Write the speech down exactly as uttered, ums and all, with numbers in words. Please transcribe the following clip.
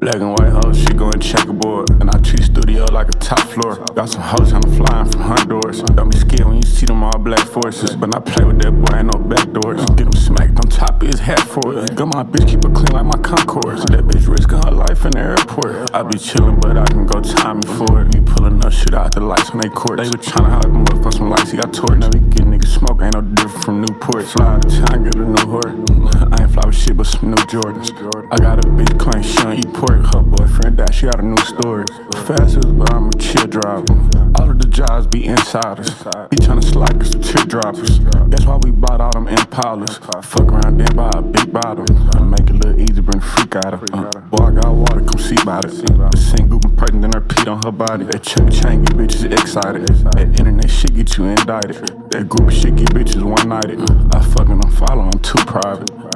Black and white hoes, she going checkerboard. And I treat studio like a top floor. Got some hoes tryna flying from Honduras. Don't be scared when you see them all black forces. But I play with that boy, ain't no back doors. Get him smacked on top of his hat for it. Got my bitch, keep her clean like my Concourse. That bitch risking her life in the airport. I be chillin', but I can go timing for it. We pullin' up shit out the lights on they court. They was tryna hype him up on some lights, he got torch. Now we get niggas smoke, ain't no different from Newport. Fly out of town, get a new horse. I ain't fly with shit but some new Jordans. I got a bitch claim she don't eat pork. Her boyfriend died, she got a new story. Fast as but I'm a chill driver. All of the jobs be insiders. He tryna slide us some teardroppers. That's why we bought all them Impalas. Fuck around then buy a big bottle. Make it look easy, bring the freak out of uh, Boy, I got water, come see about it. The same group of pregnant, then her Pete on her body. That chuck chain get bitches excited. That internet shit get you indicted. That group of shit get bitches one-nighted. I fucking don't follow, I'm too private.